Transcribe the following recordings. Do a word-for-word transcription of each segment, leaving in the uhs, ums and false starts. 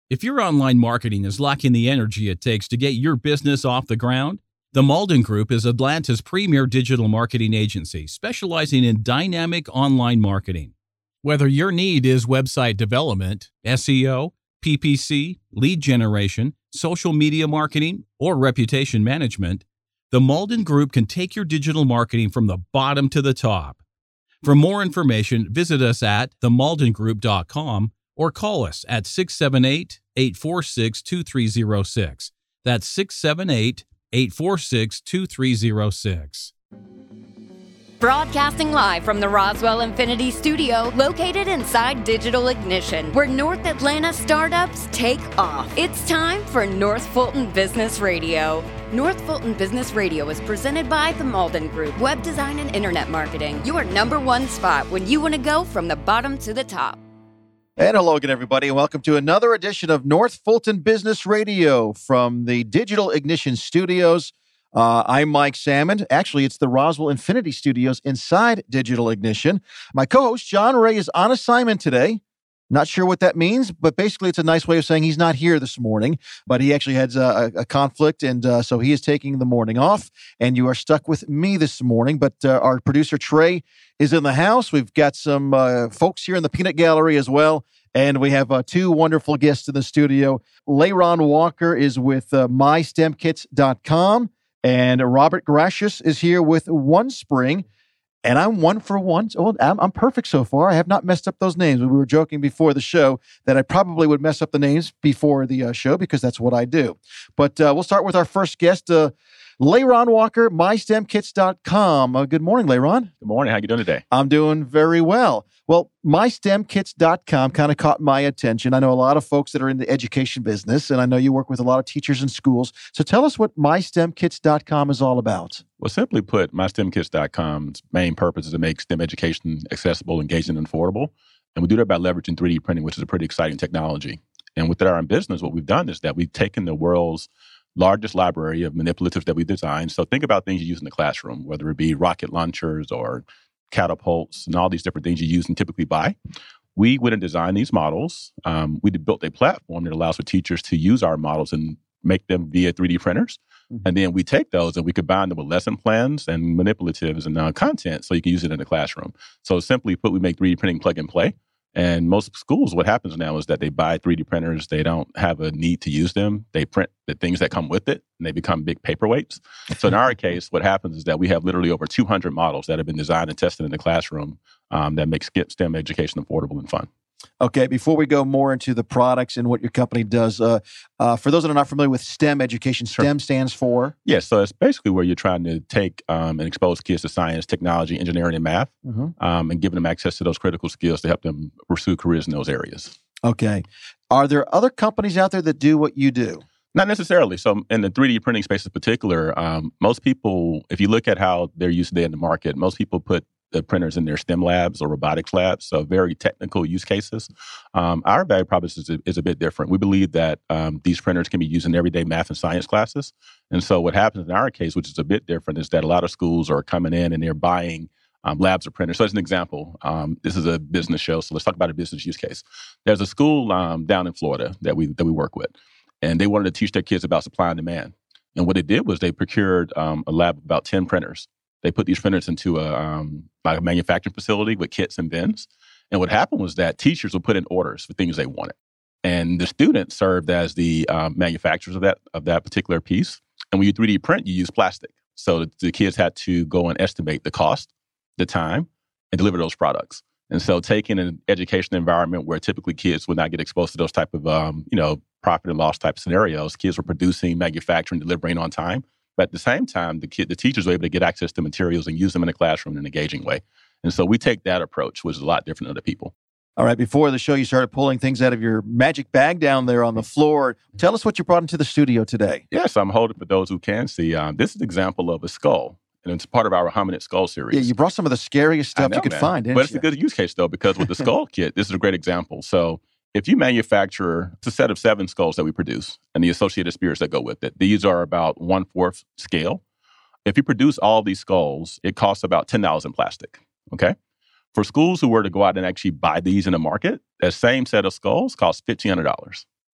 If your online marketing is lacking the energy it takes to get your business off the ground, the Malden Group is Atlanta's premier digital marketing agency specializing in dynamic online marketing. Whether your need is website development, S E O, P P C, lead generation, social media marketing, or reputation management, the Malden Group can take your digital marketing from the bottom to the top. For more information, visit us at the malden group dot com or call us at six seven eight, eight four six, two three zero six. That's six seven eight, eight four six, two three zero six. Broadcasting live from the Roswell Infinity Studio, located inside Digital Ignition, where North Atlanta startups take off. It's time for North Fulton Business Radio. North Fulton Business Radio is presented by the Malden Group, web design and internet marketing. Your number one spot when you want to go from the bottom to the top. And hello again, everybody, and welcome to another edition of North Fulton Business Radio from the Digital Ignition Studios. Uh, I'm Mike Salmon. Actually, it's the Roswell Infinity Studios inside Digital Ignition. My co-host, John Ray, is on assignment today. Not sure what that means, but basically it's a nice way of saying he's not here this morning, but he actually had a, a conflict, and uh, so he is taking the morning off, and you are stuck with me this morning. But uh, our producer, Trey, is in the house. We've got some uh, folks here in the Peanut Gallery as well, and we have uh, two wonderful guests in the studio. Layron Walker is with uh, my stem kits dot com. And Robert Gracious is here with OneSpring, and I'm one for one. So I'm, I'm perfect so far. I have not messed up those names. We were joking before the show that I probably would mess up the names before the uh, show because that's what I do. But uh, we'll start with our first guest, uh, Layron Walker, my stem kits dot com. Uh, good morning, Layron. Good morning. How you doing today? I'm doing very well. Well, my stem kits dot com kind of caught my attention. I know a lot of folks that are in the education business, and I know you work with a lot of teachers in schools. So tell us what my stem kits dot com is all about. Well, simply put, my stem kits dot com's main purpose is to make STEM education accessible, engaging, and affordable. And we do that by leveraging three D printing, which is a pretty exciting technology. And within our business, what we've done is that we've taken the world's largest library of manipulatives that we designed. So think about things you use in the classroom, whether it be rocket launchers or catapults and all these different things you use and typically buy. We went and designed these models. Um, we built a platform that allows for teachers to use our models and make them via three D printers. Mm-hmm. And then we take those and we combine them with lesson plans and manipulatives and uh, content so you can use it in the classroom. So simply put, we make three D printing plug and play. And most schools, what happens now is that they buy three D printers. They don't have a need to use them. They print the things that come with it, and they become big paperweights. So in our case, what happens is that we have literally over two hundred models that have been designed and tested in the classroom um, that makes STEM education affordable and fun. Okay, before we go more into the products and what your company does, uh, uh, for those that are not familiar with STEM education, STEM sure. stands for? Yes, yeah, so it's basically where you're trying to take um, and expose kids to science, technology, engineering, and math, mm-hmm. um, and giving them access to those critical skills to help them pursue careers in those areas. Okay. Are there other companies out there that do what you do? Not necessarily. So in the three D printing space in particular, um, most people, if you look at how they're used today in the market, most people put the printers in their STEM labs or robotics labs, so very technical use cases. Um, our value proposition is a, is a bit different. We believe that um, these printers can be used in everyday math and science classes. And so what happens in our case, which is a bit different, is that a lot of schools are coming in and they're buying um, labs or printers. So as an example, um, this is a business show, so let's talk about a business use case. There's a school um, down in Florida that we that we work with, and they wanted to teach their kids about supply and demand. And what they did was they procured um, a lab of about ten printers. They put these printers into a, um, like a manufacturing facility with kits and bins. And what happened was that teachers would put in orders for things they wanted. And the students served as the um, manufacturers of that of that particular piece. And when you three D print, you use plastic. So the, the kids had to go and estimate the cost, the time, and deliver those products. And so taking an education environment where typically kids would not get exposed to those type of, um, you know, profit and loss type scenarios, kids were producing, manufacturing, delivering on time. But at the same time, the kid, the teachers were able to get access to materials and use them in the classroom in an engaging way. And so we take that approach, which is a lot different than other people. All right. Before the show, you started pulling things out of your magic bag down there on the floor. Tell us what you brought into the studio today. Yes, I'm holding, for those who can see, um, this is an example of a skull. And it's part of our hominid skull series. Yeah, you brought some of the scariest stuff know, you could man. find, didn't but you? It's a good use case, though, because with the skull kit, this is a great example. So if you manufacture, it's a set of seven skulls that we produce and the associated spirits that go with it. These are about one-fourth scale. If you produce all these skulls, it costs about ten dollars in plastic, okay? For schools who were to go out and actually buy these in the market, that same set of skulls costs fifteen hundred dollars.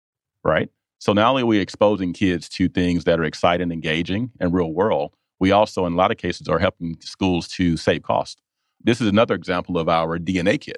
right? So not only are we exposing kids to things that are exciting, engaging, and real world, we also, in a lot of cases, are helping schools to save cost. This is another example of our D N A kit.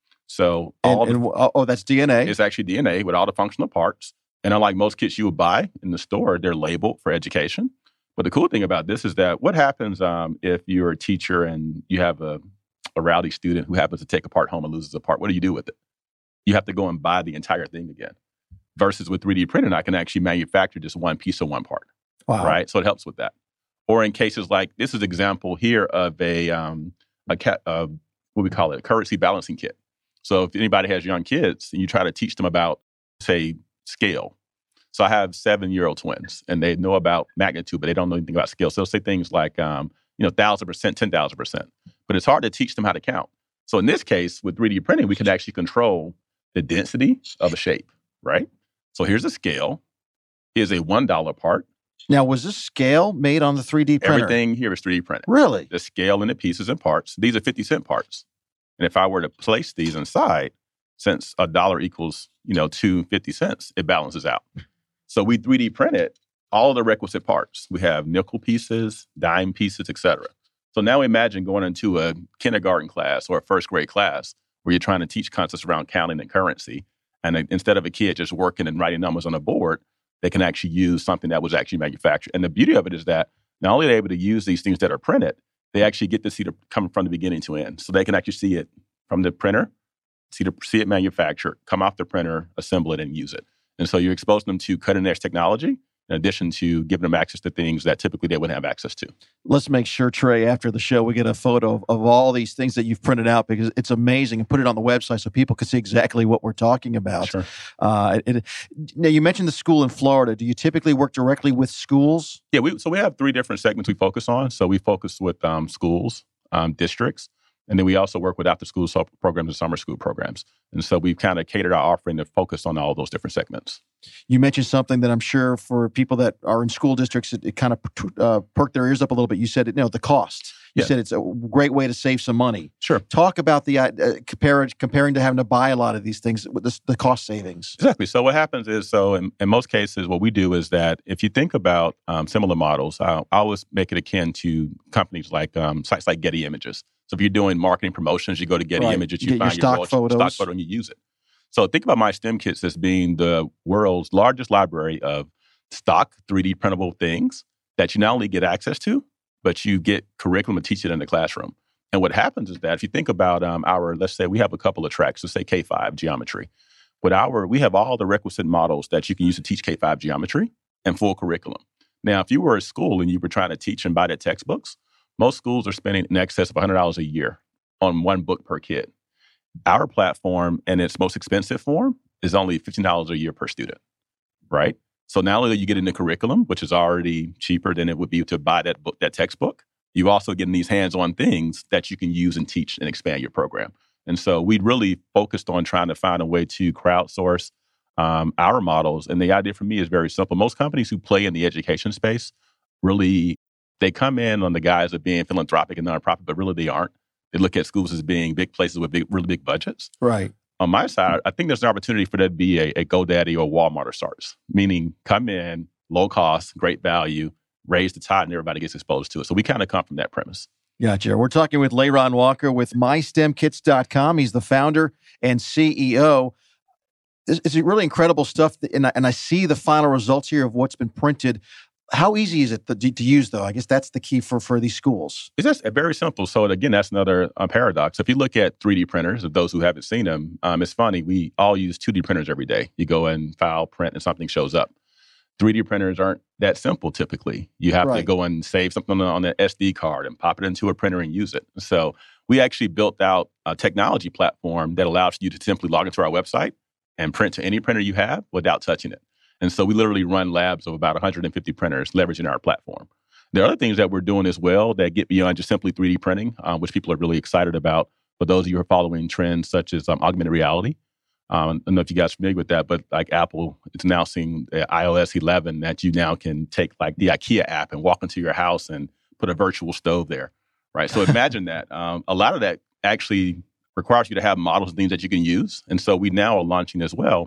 So all and, the, and, oh, that's D N A. It's actually D N A with all the functional parts. And unlike most kits you would buy in the store, they're labeled for education. But the cool thing about this is that what happens um, if you're a teacher and you have a, a rowdy student who happens to take a part home and loses a part? What do you do with it? You have to go and buy the entire thing again. Versus with three D printing, I can actually manufacture just one piece of one part. Wow. Right? So it helps with that. Or in cases like, this is an example here of a, um, a ca- uh, what we call it, a currency balancing kit. So if anybody has young kids and you try to teach them about, say, scale. So I have seven-year-old twins, and they know about magnitude, but they don't know anything about scale. So they'll say things like, um, you know, one thousand percent, ten thousand percent. But it's hard to teach them how to count. So in this case, with three D printing, we can actually control the density of a shape, right? So here's a scale. Here's a one dollar part. Now, was this scale made on the three D printer? Everything here is three D printed. Really? The scale and the pieces and parts. These are fifty cent parts. And if I were to place these inside, since a dollar equals, you know, two fifty cents, it balances out. So we three D printed all of the requisite parts. We have nickel pieces, dime pieces, et cetera. So now imagine going into a kindergarten class or a first grade class where you're trying to teach concepts around counting and currency. And instead of a kid just working and writing numbers on a board, they can actually use something that was actually manufactured. And the beauty of it is that not only are they able to use these things that are printed, they actually get to see it come from the beginning to end. So they can actually see it from the printer, see, the, see it manufactured, come off the printer, assemble it, and use it. And so you're exposing them to cutting-edge technology in addition to giving them access to things that typically they wouldn't have access to. Let's make sure, Trey, after the show, we get a photo of, of all these things that you've printed out, because it's amazing, and put it on the website so people can see exactly what we're talking about. Sure. Uh, it, now, you mentioned the school in Florida. Do you typically work directly with schools? Yeah, we, so we have three different segments we focus on. So we focus with um, schools, um, districts, and then we also work with after-school programs and summer school programs. And so we've kind of catered our offering to focus on all those different segments. You mentioned something that I'm sure for people that are in school districts, it, it kind of uh, perked their ears up a little bit. You said, you know, the cost. You yeah. said it's a great way to save some money. Sure. Talk about the uh, compare, comparing to having to buy a lot of these things with this, the cost savings. Exactly. So what happens is, so in, in most cases, what we do is that if you think about um, similar models, I, I always make it akin to companies like um, sites like Getty Images. So if you're doing marketing promotions, you go to Getty right. Images, you, you find your stock your photos. stock photo and you use it. So think about My STEM Kits as being the world's largest library of stock three D printable things that you not only get access to, but you get curriculum and teach it in the classroom. And what happens is that if you think about um, our, let's say we have a couple of tracks, let's say K five geometry. With our, we have all the requisite models that you can use to teach K five geometry and full curriculum. Now, if you were a school and you were trying to teach and buy the textbooks, most schools are spending in excess of one hundred dollars a year on one book per kid. Our platform, in its most expensive form, is only fifteen dollars a year per student, right? So not only are you getting the curriculum, which is already cheaper than it would be to buy that book, that textbook, you also getting these hands-on things that you can use and teach and expand your program. And so we really focused on trying to find a way to crowdsource um, our models. And the idea for me is very simple. Most companies who play in the education space really, they come in on the guise of being philanthropic and nonprofit, but really they aren't. They look at schools as being big places with big, really big budgets. Right. On my side, I think there's an opportunity for there to be a, a GoDaddy or Walmart or Starts, meaning come in, low cost, great value, raise the tide, and everybody gets exposed to it. So we kind of come from that premise. Gotcha. We're talking with Layron Walker with my stem kits dot com. He's the founder and C E O. It's, it's really incredible stuff, that, and, I, and I see the final results here of what's been printed. How easy is it to, to use, though? I guess that's the key for, for these schools. It's just very simple. So again, that's another uh, paradox. If you look at three D printers, of those who haven't seen them, um, it's funny. We all use two D printers every day. You go and file, print, and something shows up. three D printers aren't that simple typically. You have right. to go and save something on an S D card and pop it into a printer and use it. So we actually built out a technology platform that allows you to simply log into our website and print to any printer you have without touching it. And so we literally run labs of about one hundred fifty printers leveraging our platform. There are other things that we're doing as well that get beyond just simply three D printing, um, which people are really excited about. For those of you who are following trends such as um, augmented reality, um, I don't know if you guys are familiar with that, but like Apple is announcing uh, i O S eleven that you now can take like the IKEA app and walk into your house and put a virtual stove there, right? So imagine that. Um, a lot of that actually requires you to have models and things that you can use. And so we now are launching as well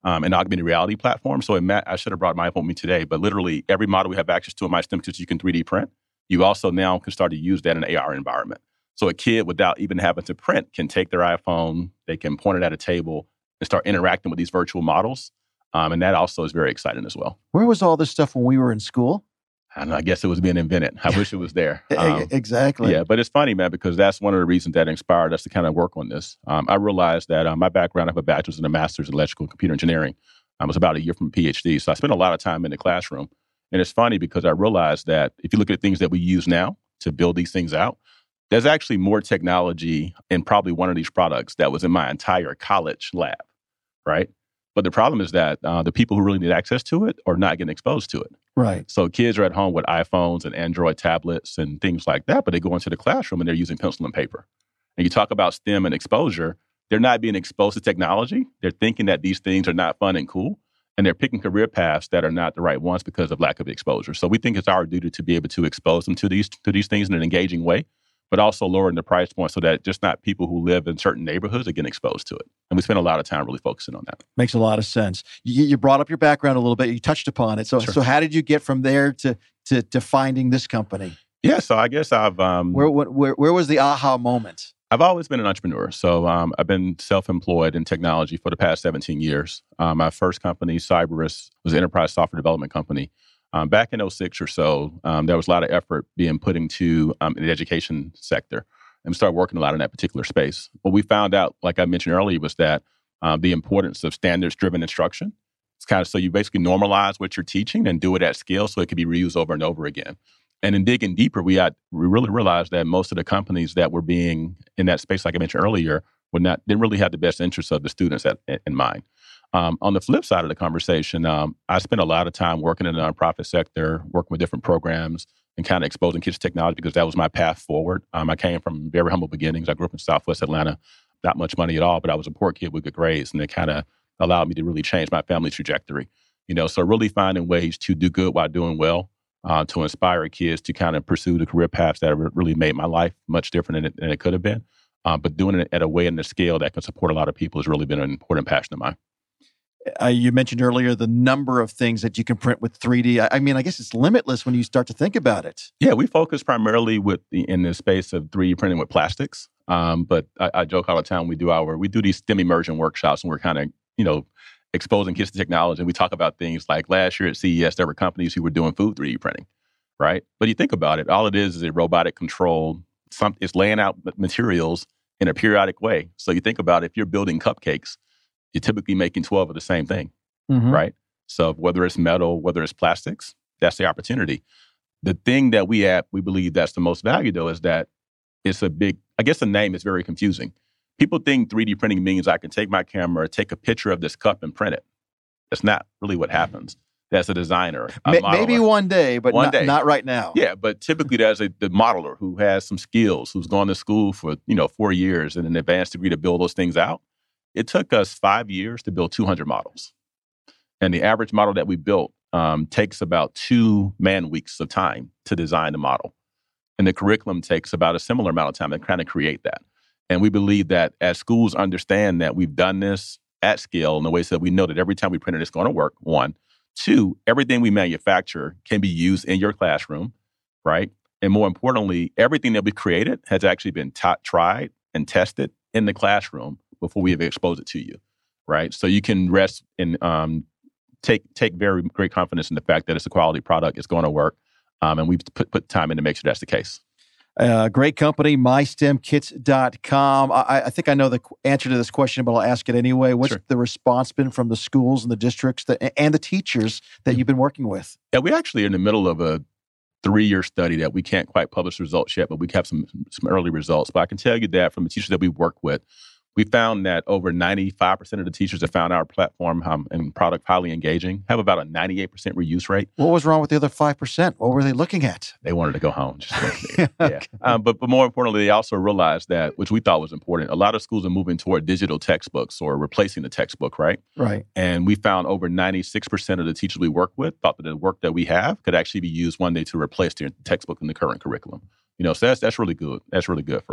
um, and augmented reality platform. So it met, I should have brought my iPhone with me today, but literally every model we have access to in MyStem you can three D print. You also now can start to use that in an A R environment. So a kid, without even having to print, can take their iPhone, they can point it at a table and start interacting with these virtual models. Um, and that also is very exciting as well. Where was all this stuff when we were in school? I don't know, I guess it was being invented. I wish it was there. Um, exactly. Yeah, but it's funny, man, because that's one of the reasons that inspired us to kind of work on this. Um, I realized that um, my background, I have a bachelor's and a master's in electrical and computer engineering. I was about a year from a PhD, so I spent a lot of time in the classroom. And it's funny because I realized that if you look at things that we use now to build these things out, there's actually more technology in probably one of these products that was in my entire college lab, right? But the problem is that uh, the people who really need access to it are not getting exposed to it. Right. So kids are at home with iPhones and Android tablets and things like that, but they go into the classroom and they're using pencil and paper. And you talk about STEM and exposure, they're not being exposed to technology. They're thinking that these things are not fun and cool, and they're picking career paths that are not the right ones because of lack of exposure. So we think it's our duty to be able to expose them to these to these things in an engaging way, but also lowering the price point so that just not people who live in certain neighborhoods are getting exposed to it. And we spend a lot of time really focusing on that. Makes a lot of sense. You, you brought up your background a little bit. You touched upon it. So, Sure. so how did you get from there to to, to finding this company? Yeah, so I guess I've... Um, Where, where where was the aha moment? I've always been an entrepreneur. So um, I've been self-employed in technology for the past seventeen years. Um, my first company, Cyberus, was an enterprise software development company. Um, back in oh six or so, um, there was a lot of effort being put into um, the education sector. And we started working a lot in that particular space. What we found out, like I mentioned earlier, was that um, the importance of standards-driven instruction. It's kind of so you basically normalize what you're teaching and do it at scale so it can be reused over and over again. And in digging deeper, we had we really realized that most of the companies that were being in that space, like I mentioned earlier, were not didn't really have the best interests of the students at, in mind. Um, on the flip side of the conversation, um, I spent a lot of time working in the nonprofit sector, working with different programs, and kind of exposing kids to technology because that was my path forward. Um, I came from very humble beginnings. I grew up in Southwest Atlanta, not much money at all, but I was a poor kid with good grades, and it kind of allowed me to really change my family's trajectory. You know, so really finding ways to do good while doing well. Uh, to inspire kids to kind of pursue the career paths that have really made my life much different than it, than it could have been. Uh, but doing it at a way and a scale that can support a lot of people has really been an important passion of mine. Uh, you mentioned earlier the number of things that you can print with three D. I, I mean, I guess it's limitless when you start to think about it. Yeah, we focus primarily with the, in the space of three D printing with plastics. Um, but I, I joke all the time we do our we do these STEM immersion workshops, and we're kind of you know. exposing kids to technology. And we talk about things like last year at C E S, there were companies who were doing food three D printing, right? But you think about it, all it is is a robotic control. Some, it's laying out materials in a periodic way. So you think about it, if you're building cupcakes, you're typically making twelve of the same thing, mm-hmm. right? So whether it's metal, whether it's plastics, that's the opportunity. The thing that we have, we believe that's the most value though, is that it's a big, I guess the name is very confusing. People think three D printing means I can take my camera, take a picture of this cup and print it. That's not really what happens. That's a designer. A Ma- maybe one day, but one not, day. not right now. Yeah, but typically there's a the modeler who has some skills, who's gone to school for you know four years and an advanced degree to build those things out. It took us five years to build two hundred models. And the average model that we built um, takes about two man weeks of time to design the model. And the curriculum takes about a similar amount of time to kind of create that. And we believe that as schools understand that we've done this at scale in a way so that we know that every time we print it, it's going to work, one. Two, everything we manufacture can be used in your classroom, right? And more importantly, everything that we created has actually been t- tried and tested in the classroom before we have exposed it to you, right? So you can rest and um, take take very great confidence in the fact that it's a quality product, it's going to work, um, and we've put, put time in to make sure that's the case. Uh, great company, my stem kits dot com. I, I think I know the answer to this question, but I'll ask it anyway. What's Sure. the response been from the schools and the districts that, and the teachers that you've been working with? Yeah, we actually are in the middle of a three-year study that we can't quite publish results yet, but we have some, some early results. But I can tell you that from the teachers that we work with, we found that over ninety-five percent of the teachers that found our platform um, and product highly engaging have about a ninety-eight percent reuse rate. What was wrong with the other five percent? What were they looking at? They wanted to go home. Just yeah. yeah. Um, but, but more importantly, they also realized that, which we thought was important, a lot of schools are moving toward digital textbooks or replacing the textbook, right? Right. And we found over ninety-six percent of the teachers we work with thought that the work that we have could actually be used one day to replace their textbook in the current curriculum. You know, so that's that's really good. That's really good for us.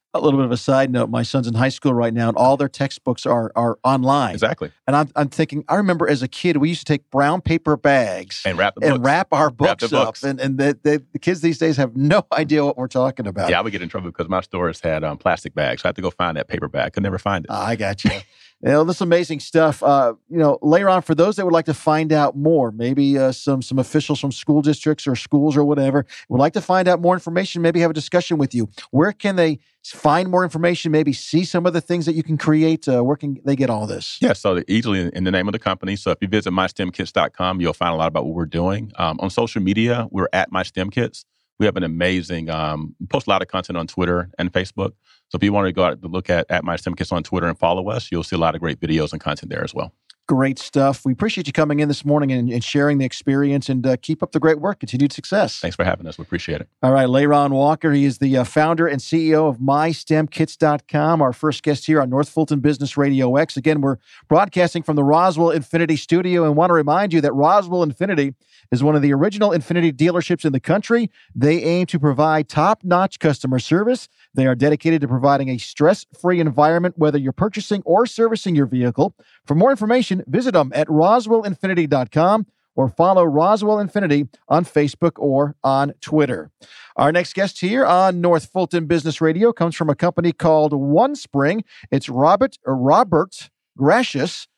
A little bit of a side note, my son's in high school right now, and all their textbooks are are online. Exactly. And I'm, I'm thinking, I remember as a kid, we used to take brown paper bags And wrap the and books. wrap our books Wrap the up. books. And, and the, the, the kids these days have no idea what we're talking about. Yeah, I would get in trouble because my stores had um, plastic bags. So I had to go find that paper bag. Could never find it. Ah, I got you. You know, this amazing stuff. Uh, you know, later on, for those that would like to find out more, maybe uh, some some officials from school districts or schools or whatever would like to find out more information, maybe have a discussion with you. Where can they find more information? Maybe see some of the things that you can create. Uh, where can they get all this? Yeah, so easily in, in the name of the company. So if you visit my stem kits dot com, you'll find a lot about what we're doing. Um, on social media, we're at MyStemKits. We have an amazing, um, we post a lot of content on Twitter and Facebook. So if you want to go out to look at, at MyStemKits on Twitter and follow us, you'll see a lot of great videos and content there as well. Great stuff. We appreciate you coming in this morning and, and sharing the experience, and uh, keep up the great work. Continued success. Thanks for having us. We appreciate it. All right, Layron Walker. He is the uh, founder and C E O of My Stem Kits dot com, our first guest here on North Fulton Business Radio X. Again, we're broadcasting from the Roswell Infiniti studio, and want to remind you that Roswell Infiniti is one of the original Infiniti dealerships in the country. They aim to provide top-notch customer service. They are dedicated to providing a stress-free environment, whether you're purchasing or servicing your vehicle. For more information, visit them at Roswell Infiniti dot com or follow Roswell Infiniti on Facebook or on Twitter. Our next guest here on North Fulton Business Radio comes from a company called OneSpring. It's Robert Robert Gracious.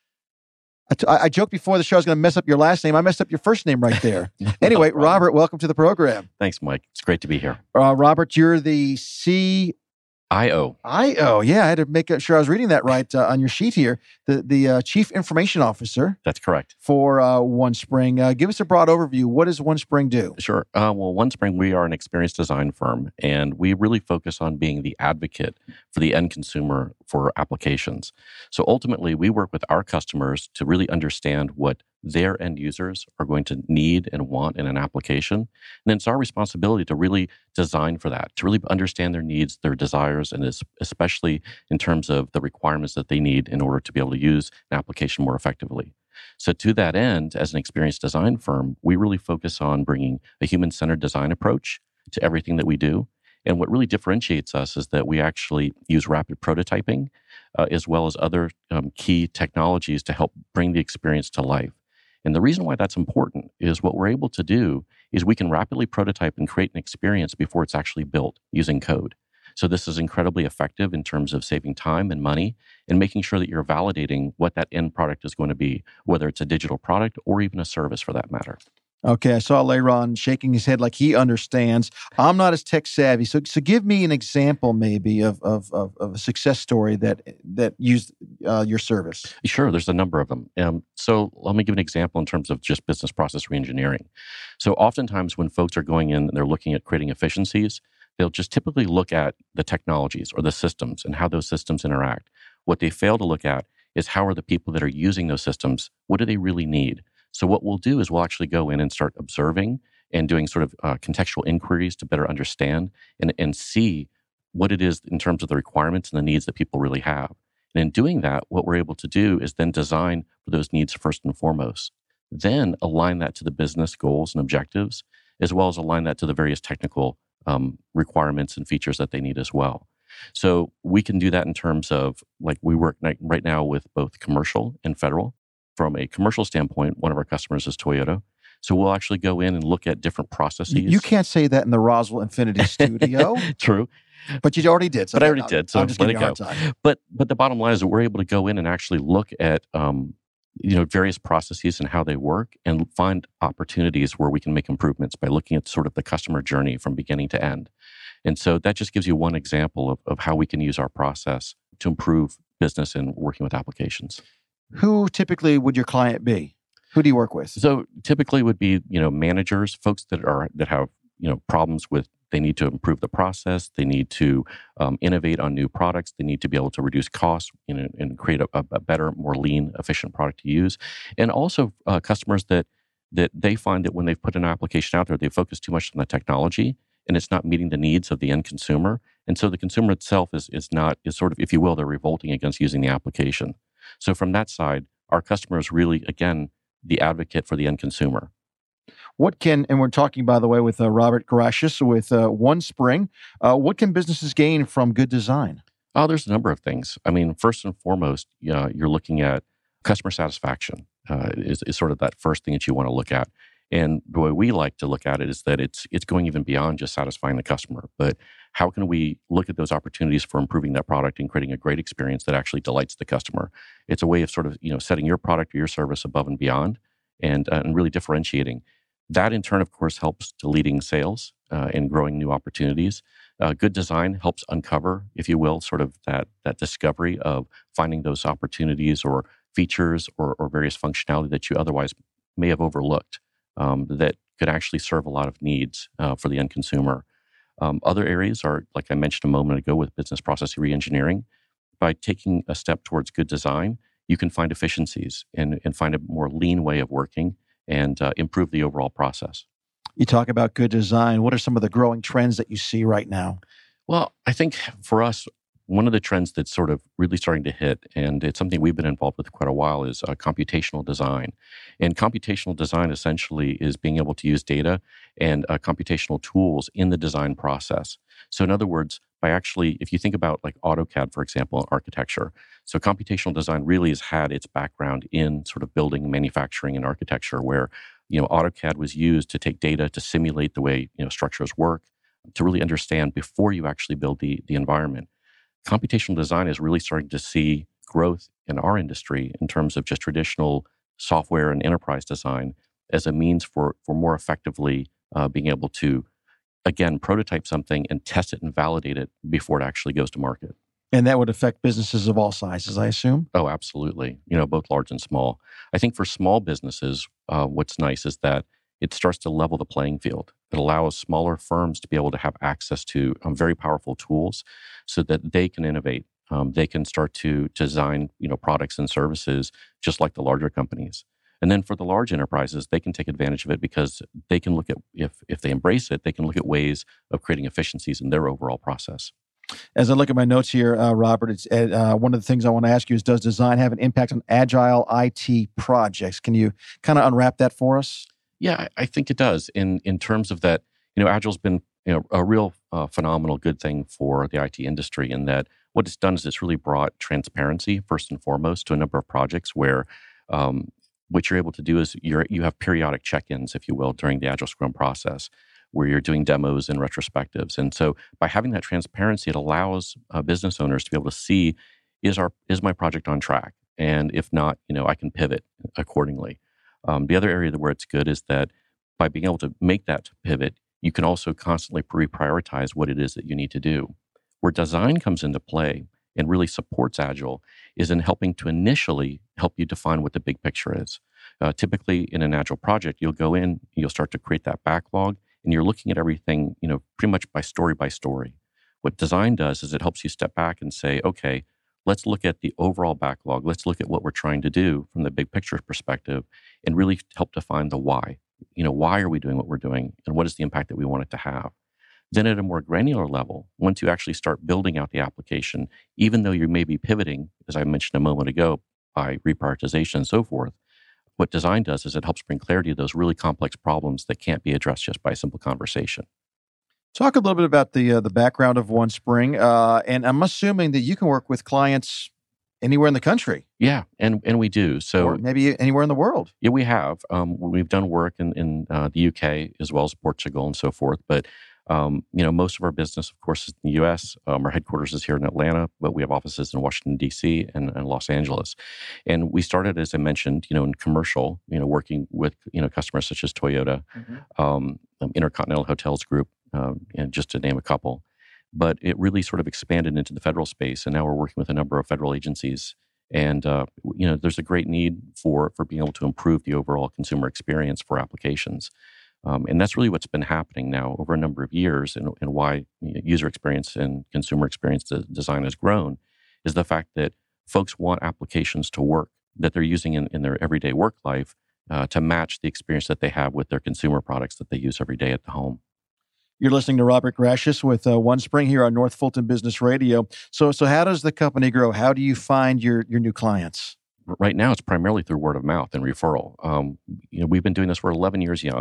I, t- I joked before the show I was going to mess up your last name. I messed up your first name right there. Anyway, Robert, welcome to the program. Thanks, Mike. It's great to be here. Uh, Robert, you're the C... I O. I O, yeah, I had to make sure I was reading that right uh, on your sheet here. The the uh, Chief Information Officer. That's correct. For uh, OneSpring. Uh, give us a broad overview. What does OneSpring do? Sure. Uh, well, OneSpring, we are an experienced design firm, and we really focus on being the advocate for the end consumer for applications. So ultimately, we work with our customers to really understand what their end users are going to need and want in an application. And then it's our responsibility to really design for that, to really understand their needs, their desires, and especially in terms of the requirements that they need in order to be able to use an application more effectively. So to that end, as an experienced design firm, we really focus on bringing a human-centered design approach to everything that we do. And what really differentiates us is that we actually use rapid prototyping uh, as well as other um, key technologies to help bring the experience to life. And the reason why that's important is what we're able to do is we can rapidly prototype and create an experience before it's actually built using code. So this is incredibly effective in terms of saving time and money and making sure that you're validating what that end product is going to be, whether it's a digital product or even a service for that matter. Okay, I saw Layron shaking his head like he understands. I'm not as tech savvy, so so give me an example maybe of of, of, of a success story that that used uh, your service. Sure, there's a number of them. Um, so let me give an example in terms of just business process reengineering. So oftentimes when folks are going in and they're looking at creating efficiencies, they'll just typically look at the technologies or the systems and how those systems interact. What they fail to look at is how are the people that are using those systems, what do they really need? So what we'll do is we'll actually go in and start observing and doing sort of uh, contextual inquiries to better understand and, and see what it is in terms of the requirements and the needs that people really have. And in doing that, what we're able to do is then design for those needs first and foremost. Then align that to the business goals and objectives, as well as align that to the various technical um, requirements and features that they need as well. So we can do that in terms of, like, we work right now with both commercial and federal. From a commercial standpoint, one of our customers is Toyota. So we'll actually go in and look at different processes. You can't say that in the Roswell Infiniti studio. True. But you already did. So but I already did. So I'm just let giving it you a go. hard time. But but the bottom line is that we're able to go in and actually look at um, you know various processes and how they work, and find opportunities where we can make improvements by looking at sort of the customer journey from beginning to end. And so that just gives you one example of, of how we can use our process to improve business and working with applications. Who typically would your client be? Who do you work with? So typically would be, you know, managers, folks that are that have, you know, problems with, they need to improve the process, they need to um, innovate on new products, they need to be able to reduce costs, you know, and create a, a better, more lean, efficient product to use. And also uh, customers that that they find that when they've put an application out there, they focus too much on the technology and it's not meeting the needs of the end consumer. And so the consumer itself is is not, is sort of, if you will, they're revolting against using the application. So from that side, our customer is really, again, the advocate for the end consumer. What can, and we're talking, by the way, with uh, Robert Gracious with uh, OneSpring. Uh, what can businesses gain from good design? Oh, there's a number of things. I mean, first and foremost, uh, you're looking at customer satisfaction uh, is, is sort of that first thing that you want to look at. And the way we like to look at it is that it's it's going even beyond just satisfying the customer, but how can we look at those opportunities for improving that product and creating a great experience that actually delights the customer? It's a way of sort of, you know, setting your product or your service above and beyond, and uh, and really differentiating. That in turn, of course, helps to leading sales uh, and growing new opportunities. Uh, good design helps uncover, if you will, sort of that that discovery of finding those opportunities or features or, or various functionality that you otherwise may have overlooked. Um, that could actually serve a lot of needs uh, for the end consumer. Um, other areas are, like I mentioned a moment ago, with business process reengineering. By taking a step towards good design, you can find efficiencies and, and find a more lean way of working and uh, improve the overall process. You talk about good design. What are some of the growing trends that you see right now? Well, I think for us, one of the trends that's sort of really starting to hit, and it's something we've been involved with quite a while, is uh, computational design. And computational design essentially is being able to use data and uh, computational tools in the design process. So in other words, by actually, if you think about like AutoCAD, for example, in architecture, so computational design really has had its background in sort of building, manufacturing, and architecture, where, you know, AutoCAD was used to take data to simulate the way, you know, structures work, to really understand before you actually build the, the environment. Computational design is really starting to see growth in our industry in terms of just traditional software and enterprise design as a means for, for more effectively uh, being able to, again, prototype something and test it and validate it before it actually goes to market. And that would affect businesses of all sizes, I assume? Oh, absolutely. You know, both large and small. I think for small businesses, uh, what's nice is that it starts to level the playing field. It allows smaller firms to be able to have access to um, very powerful tools so that they can innovate. Um, they can start to design, you know, products and services just like the larger companies. And then for the large enterprises, they can take advantage of it because they can look at, if if they embrace it, they can look at ways of creating efficiencies in their overall process. As I look at my notes here, uh, Robert, it's uh, one of the things I want to ask you is, does design have an impact on agile I T projects? Can you kind of unwrap that for us? Yeah, I think it does. In in terms of that, you know, Agile's been, you know, a real uh, phenomenal good thing for the I T industry, in that what it's done is it's really brought transparency first and foremost to a number of projects where um, what you're able to do is you're you have periodic check-ins, if you will, during the Agile Scrum process, where you're doing demos and retrospectives. And so by having that transparency, it allows uh, business owners to be able to see, is our is my project on track? And if not, you know, I can pivot accordingly. Um, the other area where it's good is that by being able to make that pivot, you can also constantly reprioritize what it is that you need to do. Where design comes into play and really supports Agile is in helping to initially help you define what the big picture is. Uh, typically in an Agile project, you'll go in, you'll start to create that backlog, and you're looking at everything, you know, pretty much by story by story. What design does is it helps you step back and say, okay, let's look at the overall backlog. Let's look at what we're trying to do from the big picture perspective and really help define the why. You know, why are we doing what we're doing and what is the impact that we want it to have? Then at a more granular level, once you actually start building out the application, even though you may be pivoting, as I mentioned a moment ago, by reprioritization and so forth, what design does is it helps bring clarity to those really complex problems that can't be addressed just by a simple conversation. Talk a little bit about the uh, the background of OneSpring, uh, and I'm assuming that you can work with clients anywhere in the country. Yeah, and and we do. So or maybe anywhere in the world. Yeah, we have. Um, we've done work in in uh, the U K as well as Portugal and so forth. But um, you know, most of our business, of course, is in the U S. Um, our headquarters is here in Atlanta, but we have offices in Washington D C and, and Los Angeles. And we started, as I mentioned, you know, in commercial, you know, working with you know customers such as Toyota, mm-hmm. um, Intercontinental Hotels Group, um, and just to name a couple. But it really sort of expanded into the federal space, and now we're working with a number of federal agencies. And uh, you know, there's a great need for for being able to improve the overall consumer experience for applications, um, and that's really what's been happening now over a number of years, and, and why user experience and consumer experience de- design has grown, is the fact that folks want applications to work that they're using in, in their everyday work life uh, to match the experience that they have with their consumer products that they use every day at the home. You're listening to Robert Gracious with uh, OneSpring here on North Fulton Business Radio. So, so how does the company grow? How do you find your your new clients? Right now, it's primarily through word of mouth and referral. Um, you know, we've been doing this. We're eleven years young,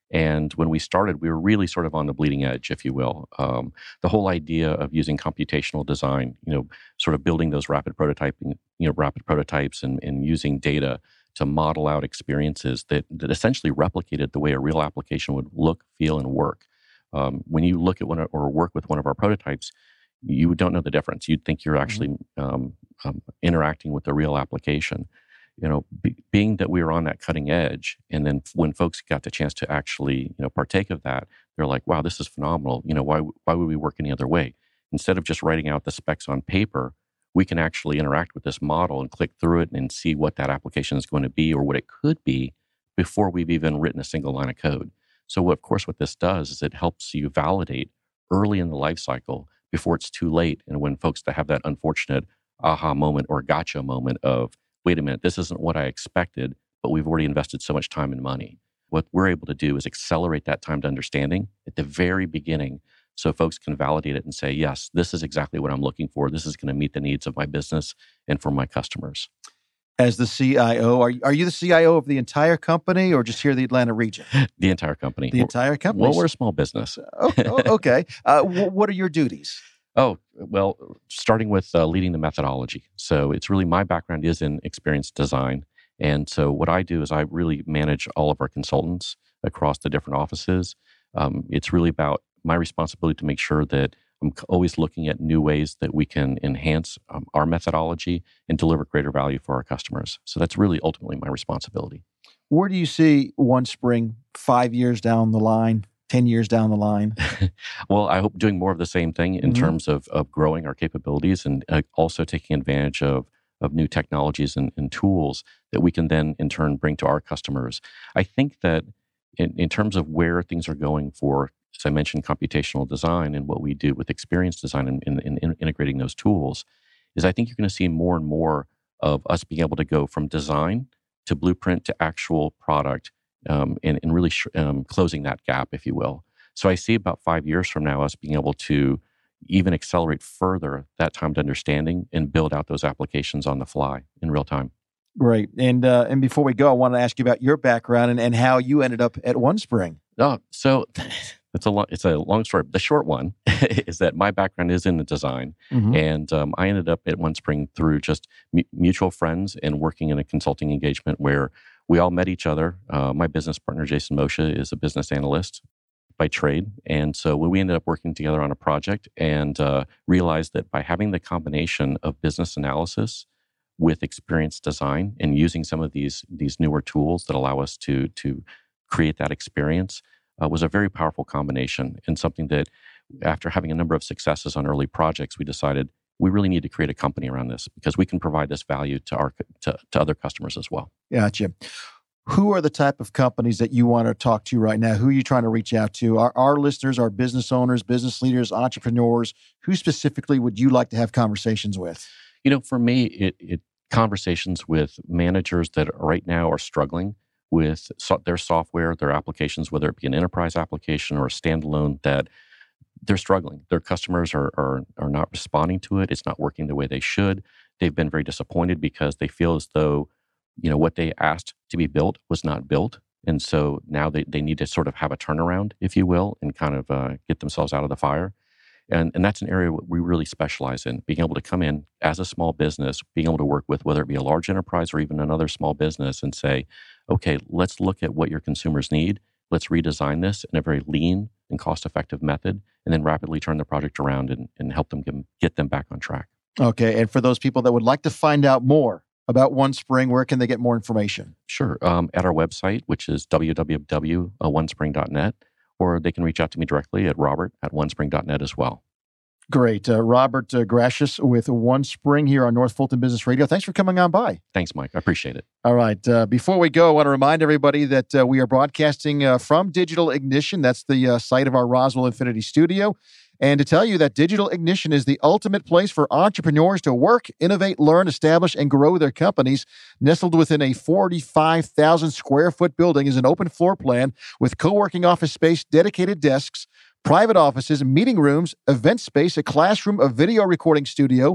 And when we started, we were really sort of on the bleeding edge, if you will. Um, the whole idea of using computational design, you know, sort of building those rapid prototyping, you know, rapid prototypes and, and using data to model out experiences that, that essentially replicated the way a real application would look, feel, and work. Um, when you look at one of, or work with one of our prototypes, you don't know the difference. You'd think you're actually um, um, interacting with the real application. You know, be, being that we were on that cutting edge, and then when folks got the chance to actually, you know, partake of that, they're like, "Wow, this is phenomenal." You know, why why would we work any other way? Instead of just writing out the specs on paper, we can actually interact with this model and click through it and see what that application is going to be or what it could be before we've even written a single line of code. So, what, of course, what this does is it helps you validate early in the life cycle before it's too late, and when folks to have that unfortunate aha moment or gotcha moment of, wait a minute, this isn't what I expected, but we've already invested so much time and money. What we're able to do is accelerate that time to understanding at the very beginning so folks can validate it and say, yes, this is exactly what I'm looking for. This is going to meet the needs of my business and for my customers. As the C I O, are, are you the C I O of the entire company or just here the Atlanta region? The entire company. The entire company? Well, we're a small business. okay. okay. Uh, w- what are your duties? Oh, well, starting with uh, leading the methodology. So it's really, my background is in experience design. And so what I do is I really manage all of our consultants across the different offices. Um, it's really about my responsibility to make sure that I'm always looking at new ways that we can enhance um, our methodology and deliver greater value for our customers. So that's really ultimately my responsibility. Where do you see OneSpring five years down the line? ten years down the line? Well, I hope doing more of the same thing in mm-hmm. terms of, of growing our capabilities and uh, also taking advantage of, of new technologies and, and tools that we can then in turn bring to our customers. I think that in, in terms of where things are going for, as I mentioned, computational design and what we do with experience design and, and, and integrating those tools, is I think you're going to see more and more of us being able to go from design to blueprint to actual product. Um, and, and really sh- um, closing that gap, if you will. So I see about five years from now us being able to even accelerate further that time to understanding and build out those applications on the fly in real time. Great. And uh, and before we go, I want to ask you about your background and, and how you ended up at OneSpring. Oh, so it's a long, it's a long story. The short one is that my background is in the design, mm-hmm. and um, I ended up at OneSpring through just m- mutual friends and working in a consulting engagement where we all met each other. Uh, my business partner, Jason Moshe, is a business analyst by trade. And so when we ended up working together on a project and uh, realized that by having the combination of business analysis with experience design and using some of these, these newer tools that allow us to, to create that experience uh, was a very powerful combination, and something that after having a number of successes on early projects, we decided we really need to create a company around this because we can provide this value to our to, to other customers as well. Gotcha. Who are the type of companies that you want to talk to right now? Who are you trying to reach out to? Our, our listeners are business owners, business leaders, entrepreneurs. Who specifically would you like to have conversations with? You know, for me, it, it conversations with managers that right now are struggling with so, their software, their applications, whether it be an enterprise application or a standalone, that they're struggling. Their customers are, are are not responding to it. It's not working the way they should. They've been very disappointed because they feel as though, you know, what they asked to be built was not built. And so now they, they need to sort of have a turnaround, if you will, and kind of uh, get themselves out of the fire. And, and that's an area we really specialize in, being able to come in as a small business, being able to work with whether it be a large enterprise or even another small business and say, okay, let's look at what your consumers need. Let's redesign this in a very lean and cost-effective method, and then rapidly turn the project around and, and help them get, get them back on track. Okay, and for those people that would like to find out more about OneSpring, where can they get more information? Sure, um, at our website, which is w w w dot one spring dot net, or they can reach out to me directly at robert at one spring dot net as well. Great. Uh, Robert uh, Gracious with OneSpring here on North Fulton Business Radio. Thanks for coming on by. Thanks, Mike. I appreciate it. All right. Uh, before we go, I want to remind everybody that uh, we are broadcasting uh, from Digital Ignition. That's the uh, site of our Roswell Infinity Studio. And to tell you that Digital Ignition is the ultimate place for entrepreneurs to work, innovate, learn, establish, and grow their companies. Nestled within a forty-five thousand square foot building is an open floor plan with co-working office space, dedicated desks, private offices, meeting rooms, event space, a classroom, a video recording studio.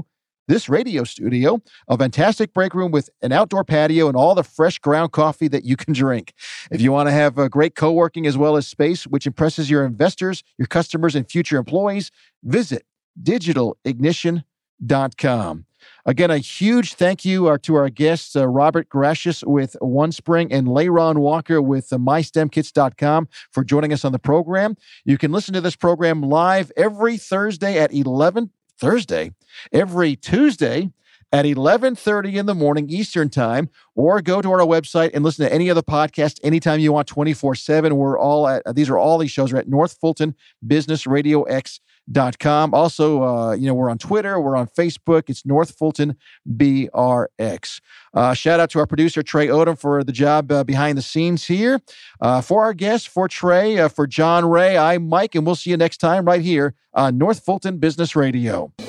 this radio studio, a fantastic break room with an outdoor patio and all the fresh ground coffee that you can drink. If you want to have a great co-working as well as space, which impresses your investors, your customers, and future employees, visit digital ignition dot com. Again, a huge thank you uh, to our guests, uh, Robert Gracious with OneSpring and Layron Walker with uh, my stem kits dot com for joining us on the program. You can listen to this program live every Thursday at eleven, Thursday, every Tuesday at eleven thirty in the morning Eastern Time, or go to our website and listen to any of the podcasts anytime you want, twenty-four seven. We're all at, these are all these shows are at North Fulton Business Radio X dot com. Also, uh, you know, we're on Twitter, we're on Facebook. It's North Fulton B R X. Uh, shout out to our producer, Trey Odom, for the job uh, behind the scenes here. Uh, for our guests, for Trey, uh, for John Ray, I'm Mike, and we'll see you next time right here on North Fulton Business Radio.